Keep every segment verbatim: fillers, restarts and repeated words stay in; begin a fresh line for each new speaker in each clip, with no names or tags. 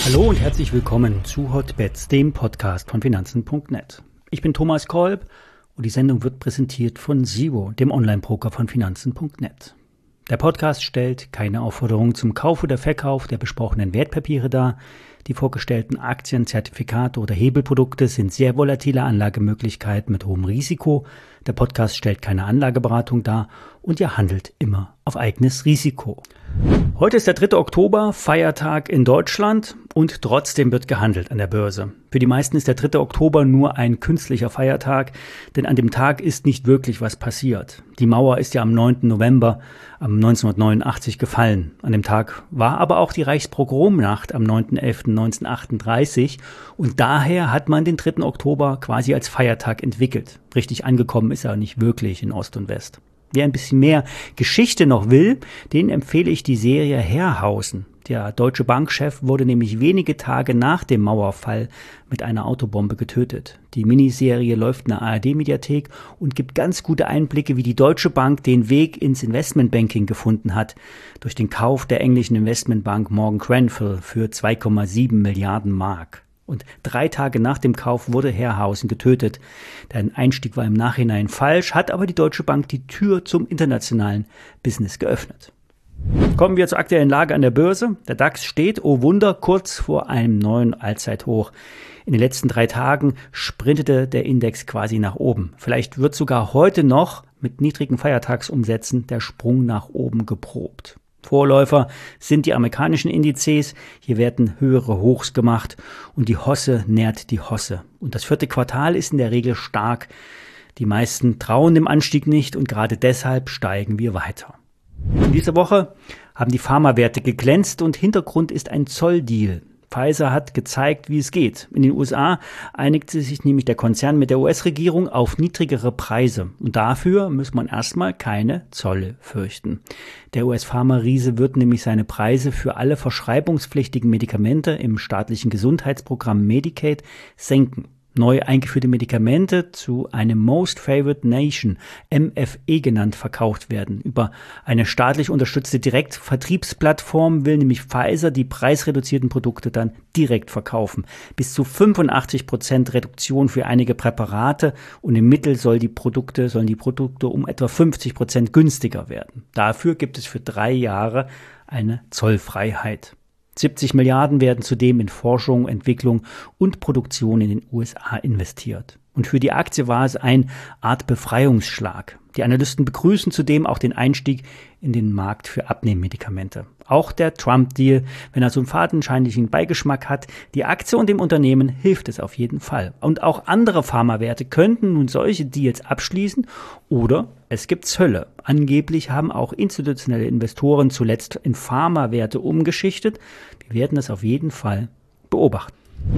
Hallo und herzlich willkommen zu Hotbets, dem Podcast von Finanzen Punkt net. Ich bin Thomas Kolb und die Sendung wird präsentiert von Zero, dem Online-Broker von Finanzen Punkt net. Der Podcast stellt keine Aufforderung zum Kauf oder Verkauf der besprochenen Wertpapiere dar. Die vorgestellten Aktien, Zertifikate oder Hebelprodukte sind sehr volatile Anlagemöglichkeiten mit hohem Risiko. Der Podcast stellt keine Anlageberatung dar und ihr handelt immer auf eigenes Risiko. Heute ist der dritte Oktober, Feiertag in Deutschland und trotzdem wird gehandelt an der Börse. Für die meisten ist der dritte Oktober nur ein künstlicher Feiertag, denn an dem Tag ist nicht wirklich was passiert. Die Mauer ist ja am neunten November am neunzehnhundertneunundachtzig gefallen. An dem Tag war aber auch die Reichspogromnacht am neunten elften neunzehnhundertachtunddreißig und daher hat man den dritten Oktober quasi als Feiertag entwickelt. Richtig angekommen ist er nicht wirklich in Ost und West. Wer ein bisschen mehr Geschichte noch will, den empfehle ich die Serie Herrhausen. Der Deutsche Bank-Chef wurde nämlich wenige Tage nach dem Mauerfall mit einer Autobombe getötet. Die Miniserie läuft in der A R D-Mediathek und gibt ganz gute Einblicke, wie die Deutsche Bank den Weg ins Investmentbanking gefunden hat, durch den Kauf der englischen Investmentbank Morgan Grenfell für zwei Komma sieben Milliarden Mark. Und drei Tage nach dem Kauf wurde Herrhausen getötet. Der Einstieg war im Nachhinein falsch, hat aber die Deutsche Bank die Tür zum internationalen Business geöffnet. Kommen wir zur aktuellen Lage an der Börse. Der DAX steht, oh Wunder, kurz vor einem neuen Allzeithoch. In den letzten drei Tagen sprintete der Index quasi nach oben. Vielleicht wird sogar heute noch mit niedrigen Feiertagsumsätzen der Sprung nach oben geprobt. Vorläufer sind die amerikanischen Indizes. Hier werden höhere Hochs gemacht und die Hosse nährt die Hosse. Und das vierte Quartal ist in der Regel stark. Die meisten trauen dem Anstieg nicht und gerade deshalb steigen wir weiter. In dieser Woche haben die Pharmawerte geglänzt und Hintergrund ist ein Zolldeal. Pfizer hat gezeigt, wie es geht. In den U S A einigte sich nämlich der Konzern mit der U S-Regierung auf niedrigere Preise. Und dafür muss man erstmal keine Zölle fürchten. Der U S-Pharma-Riese wird nämlich seine Preise für alle verschreibungspflichtigen Medikamente im staatlichen Gesundheitsprogramm Medicaid senken. Neu eingeführte Medikamente zu einem Most Favored Nation, M F E genannt, verkauft werden. Über eine staatlich unterstützte Direktvertriebsplattform will nämlich Pfizer die preisreduzierten Produkte dann direkt verkaufen. Bis zu fünfundachtzig Prozent Reduktion für einige Präparate und im Mittel soll die Produkte, sollen die Produkte um etwa fünfzig Prozent günstiger werden. Dafür gibt es für drei Jahre eine Zollfreiheit. siebzig Milliarden werden zudem in Forschung, Entwicklung und Produktion in den U S A investiert. Und für die Aktie war es eine Art Befreiungsschlag. Die Analysten begrüßen zudem auch den Einstieg in den Markt für Abnehmmedikamente. Auch der Trump-Deal, wenn er so einen fadenscheinlichen Beigeschmack hat, die Aktie und dem Unternehmen hilft es auf jeden Fall. Und auch andere Pharmawerte könnten nun solche Deals abschließen oder es gibt Zölle. Angeblich haben auch institutionelle Investoren zuletzt in Pharmawerte umgeschichtet. Wir werden das auf jeden Fall beobachten.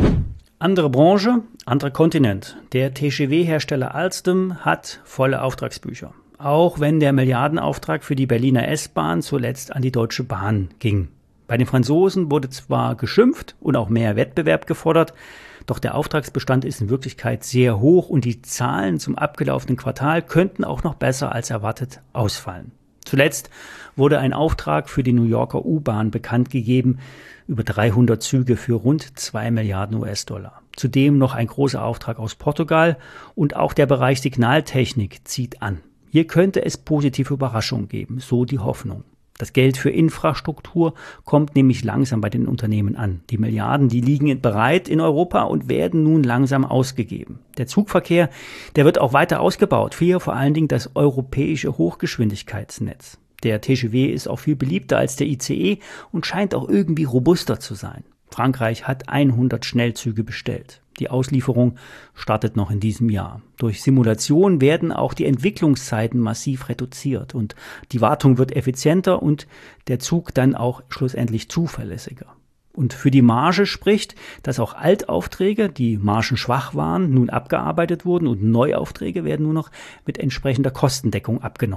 Andere Branche, anderer Kontinent. Der T G V-Hersteller Alstom hat volle Auftragsbücher. Auch wenn der Milliardenauftrag für die Berliner S-Bahn zuletzt an die Deutsche Bahn ging. Bei den Franzosen wurde zwar geschimpft und auch mehr Wettbewerb gefordert, doch der Auftragsbestand ist in Wirklichkeit sehr hoch und die Zahlen zum abgelaufenen Quartal könnten auch noch besser als erwartet ausfallen. Zuletzt wurde ein Auftrag für die New Yorker U-Bahn bekannt gegeben, über dreihundert Züge für rund zwei Milliarden U S-Dollar. Zudem noch ein großer Auftrag aus Portugal und auch der Bereich Signaltechnik zieht an. Hier könnte es positive Überraschungen geben, so die Hoffnung. Das Geld für Infrastruktur kommt nämlich langsam bei den Unternehmen an. Die Milliarden, die liegen bereit in Europa und werden nun langsam ausgegeben. Der Zugverkehr, der wird auch weiter ausgebaut. Hier vor allen Dingen das europäische Hochgeschwindigkeitsnetz. Der T G V ist auch viel beliebter als der I C E und scheint auch irgendwie robuster zu sein. Frankreich hat hundert Schnellzüge bestellt. Die Auslieferung startet noch in diesem Jahr. Durch Simulation werden auch die Entwicklungszeiten massiv reduziert und die Wartung wird effizienter und der Zug dann auch schlussendlich zuverlässiger. Und für die Marge spricht, dass auch Altaufträge, die margenschwach waren, nun abgearbeitet wurden und Neuaufträge werden nur noch mit entsprechender Kostendeckung abgenommen.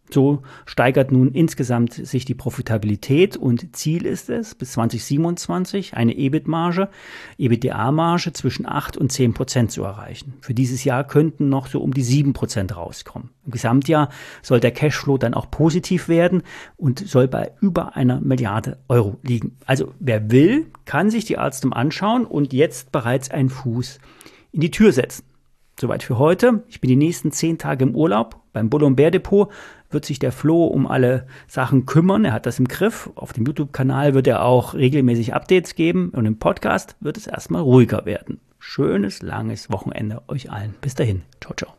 So steigert nun insgesamt sich die Profitabilität und Ziel ist es, bis zwanzig siebenundzwanzig eine E B I T-Marge, EBITDA-Marge zwischen acht und zehn Prozent zu erreichen. Für dieses Jahr könnten noch so um die sieben Prozent rauskommen. Im Gesamtjahr soll der Cashflow dann auch positiv werden und soll bei über einer Milliarde Euro liegen. Also wer will, kann sich die Alstom anschauen und jetzt bereits einen Fuß in die Tür setzen. Soweit für heute. Ich bin die nächsten zehn Tage im Urlaub. Beim Bull und Bär Depot wird sich der Flo um alle Sachen kümmern. Er hat das im Griff. Auf dem YouTube-Kanal wird er auch regelmäßig Updates geben. Und im Podcast wird es erstmal ruhiger werden. Schönes, langes Wochenende euch allen. Bis dahin. Ciao, ciao.